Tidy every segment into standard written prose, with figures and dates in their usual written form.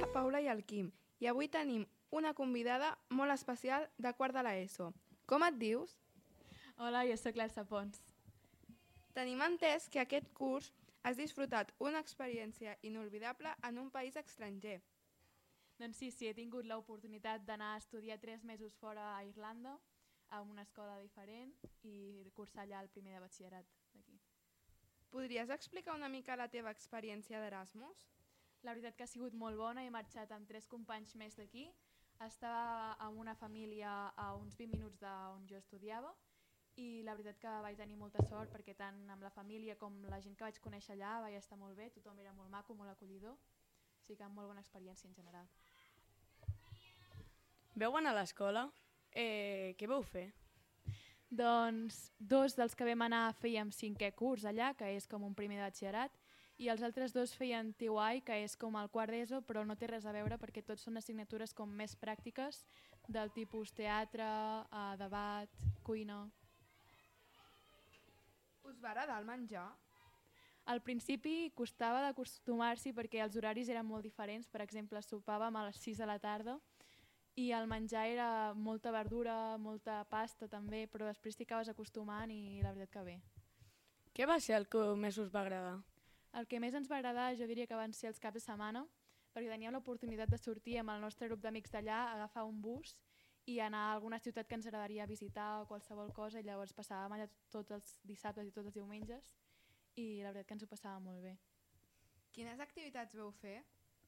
la Paula i el Quim i avui tenim una convidada molt especial de quart de l'ESO. Com et dius? Hola, jo sóc l'Elsa Pons. Tenim entès que aquest curs has disfrutat una experiència inolvidable en un país estranger. Doncs sí, he tingut l'oportunitat d'anar a estudiar 3 mesos fora a Irlanda, a una escola diferent, i cursar allà el primer de batxillerat d'aquí. Podries explicar una mica la teva experiència d'Erasmus? La veritat que ha sigut molt bona, he marxat amb 3 companys més d'aquí, estava amb una família a uns 20 minuts d'on jo estudiava i la veritat que vaig tenir molta sort perquè tant amb la família com la gent que vaig conèixer allà vaig estar molt bé, tothom era molt maco, molt acollidor, així que molt bona experiència en general. Veu anar a l'escola? Què vau fer? Doncs 2 dels que vam anar fèiem 5è curs allà, que és com un primer de batxillerat, i els altres 2 feien TY, que és com el quart d'ESO, però no té res a veure perquè tots són assignatures com més pràctiques del tipus teatre, debat, cuina. Us va agradar el menjar? Al principi costava d'acostumar-s'hi perquè els horaris eren molt diferents, per exemple sopàvem a les 6 de la tarda i el menjar era molta verdura, molta pasta també, però després t'hi acabes acostumant i la veritat que bé. Què va ser el que més us va agradar? El que més ens va agradar jo diria que van ser els caps de setmana, perquè teníem l'oportunitat de sortir amb el nostre grup d'amics d'allà, agafar un bus i anar a alguna ciutat que ens agradaria visitar o qualsevol cosa, i llavors passàvem allà tots els dissabtes i tots els diumenges i la veritat que ens ho passàvem molt bé. Quines activitats vau fer?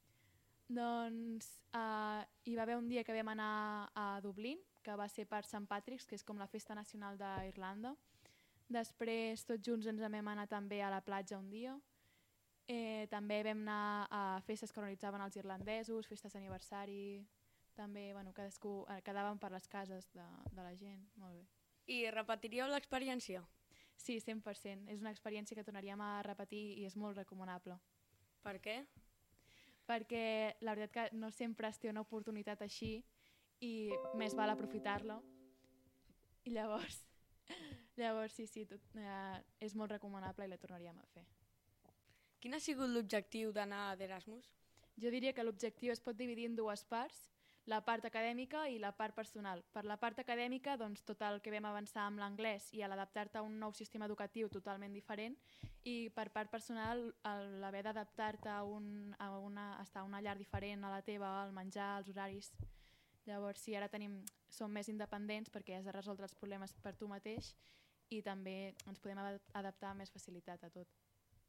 Doncs hi va haver un dia que vam anar a Dublín, que va ser per Sant Patrick's, que és com la festa nacional d'Irlanda. Després tots junts ens vam anar també a la platja un dia. També vam anar a festes que organitzaven els irlandesos, festes d'aniversari, també cadascú quedàvem per les cases de la gent, molt bé. I repetiríeu l'experiència? Sí, 100%. És una experiència que tornaríem a repetir i és molt recomanable. Per què? Perquè la veritat que no sempre es té una oportunitat així i més val aprofitar-la. I llavors sí, és molt recomanable i la tornaríem a fer. Quin ha sigut l'objectiu d'anar d'Erasmus? Jo diria que l'objectiu es pot dividir en 2 parts, la part acadèmica i la part personal. Per la part acadèmica, doncs, tot el que vam avançar amb l'anglès i a l'adaptar-te a un nou sistema educatiu totalment diferent, i per part personal, l'haver d'adaptar-te a estar a una llar diferent a la teva, al menjar, als horaris. Llavors, sí, ara som més independents perquè has de resoldre els problemes per tu mateix i també ens podem adaptar amb més facilitat a tot.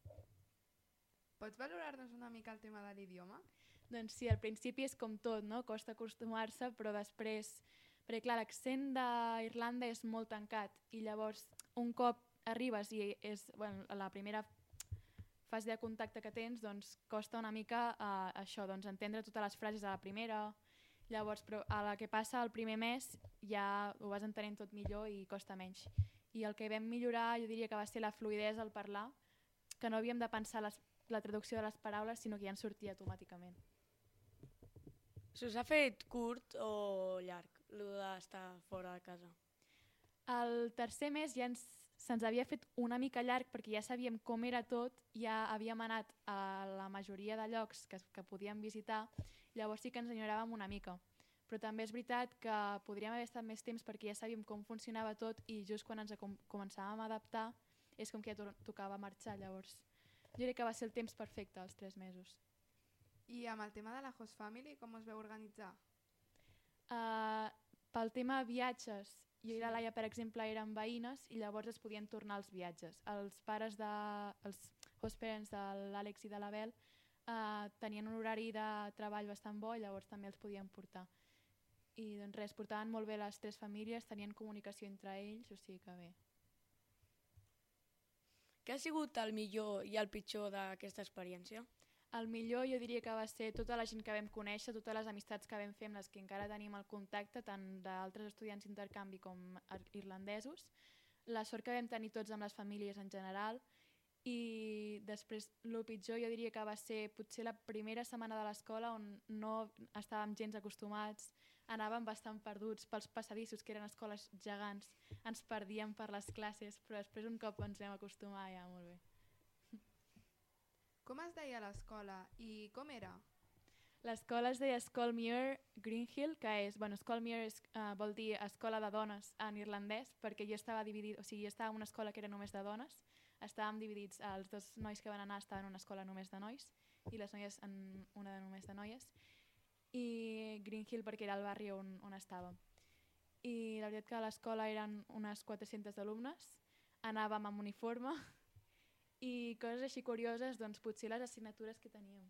Pots valorar-nos una mica el tema de l'idioma? Doncs sí, al principi és com tot, no? Costa acostumar-se, però després... Perquè clar, l'accent d'Irlanda és molt tancat i llavors un cop arribes i és la primera fase de contacte que tens, doncs costa una mica això, doncs entendre totes les frases a la primera. Llavors, però a la que passa el primer mes ja ho vas entenent tot millor i costa menys. I el que vam millorar jo diria que va ser la fluïdesa al parlar, que no havíem de pensar la traducció de les paraules, sinó que ja ens sortia automàticament. S'us ha fet curt o llarg, el d'estar fora de casa? El tercer mes ja se'ns havia fet una mica llarg perquè ja sabíem com era tot, ja havíem anat a la majoria de llocs que podíem visitar, llavors sí que ens enyoràvem una mica. Però també és veritat que podríem haver estat més temps perquè ja sabíem com funcionava tot i just quan ens començàvem a adaptar és com que ja tocava marxar, llavors. Jo crec que va ser el temps perfecte, els 3 mesos. I amb el tema de la host family, com us veu organitzar? Pel tema viatges, jo i la Laia, per exemple, érem veïnes i llavors es podien tornar els viatges. Els host parents de l'Àlex i de l'Abel tenien un horari de treball bastant bo i llavors també els podien portar. I doncs res, portaven molt bé les 3 famílies, tenien comunicació entre ells, o sigui que bé. Què ha sigut el millor i el pitjor d'aquesta experiència? El millor jo diria que va ser tota la gent que vam conèixer, totes les amistats que vam fer amb les que encara tenim el contacte, tant d'altres estudiants d'intercanvi com irlandesos, la sort que vam tenir tots amb les famílies en general, i després el pitjor jo diria que va ser potser la primera setmana de l'escola on no estàvem gens acostumats, anàvem bastant perduts pels passadissos, que eren escoles gegants, ens perdíem per les classes, però després un cop ens vam acostumar ja molt bé. Com es deia l'escola i com era? L'escola es deia Skolmere Greenhill, que és, bueno, Skolmere vol dir escola de dones en irlandès, perquè jo estava dividit, o sigui, jo estava en una escola que era només de dones, estàvem dividits, els dos nois que van anar estaven en una escola només de nois i les noies en una de només de noies, i Greenhill perquè era el barri on estàvem. I la veritat que a l'escola eren unes 400 alumnes, anàvem amb uniforme i coses així curioses, doncs potser les assignatures que teníem.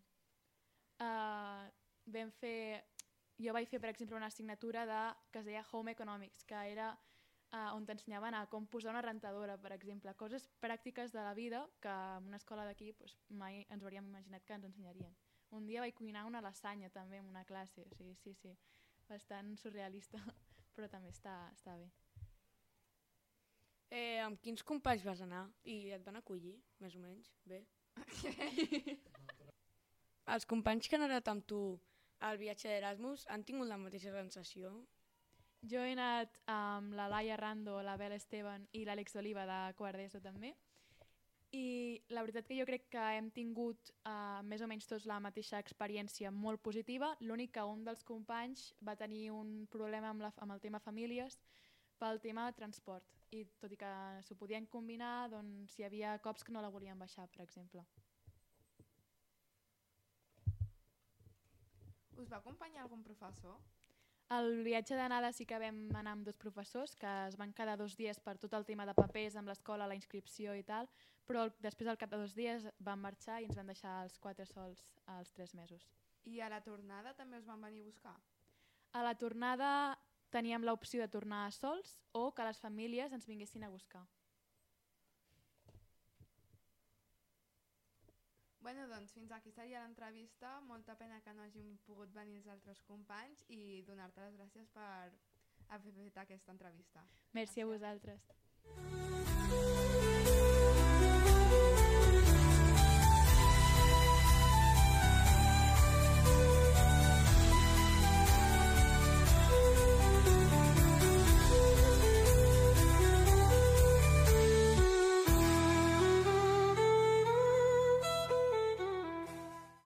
Jo vaig fer, per exemple, una assignatura que es deia Home Economics, que era on t'ensenyaven a com posar una rentadora, per exemple, coses pràctiques de la vida que en una escola d'aquí mai ens hauríem imaginat que ens ensenyarien. Un dia vaig cuinar una lasanya també en una classe, o sigui, sí, bastant surrealista, però també està bé. Amb quins companys vas anar i et van acollir, més o menys? Bé. Els companys que han anat amb tu al viatge d'Erasmus han tingut la mateixa sensació? Jo he anat amb la Laia Rando, la Bel Esteban i l'Àlex Oliva de quart d'ESO també. I la veritat que jo crec que hem tingut més o menys tots la mateixa experiència molt positiva. L'únic que un dels companys va tenir un problema amb el tema famílies pel tema de transport. I tot i que s'ho podien combinar, doncs hi havia cops que no la volien baixar, per exemple. Us va acompanyar algun professor? El viatge d'anada sí que vam anar amb 2 professors que es van quedar 2 dies per tot el tema de papers amb l'escola, la inscripció i tal, però després al cap de 2 dies van marxar i ens van deixar els 4 sols als 3 mesos. I a la tornada també us van venir a buscar? A la tornada teníem l'opció de tornar sols o que les famílies ens vinguessin a buscar. Bueno, doncs fins aquí seria l'entrevista. Molta pena que no hàgim pogut venir els altres companys i donar-te les gràcies per haver fet aquesta entrevista. Merci a vosaltres. Gràcies.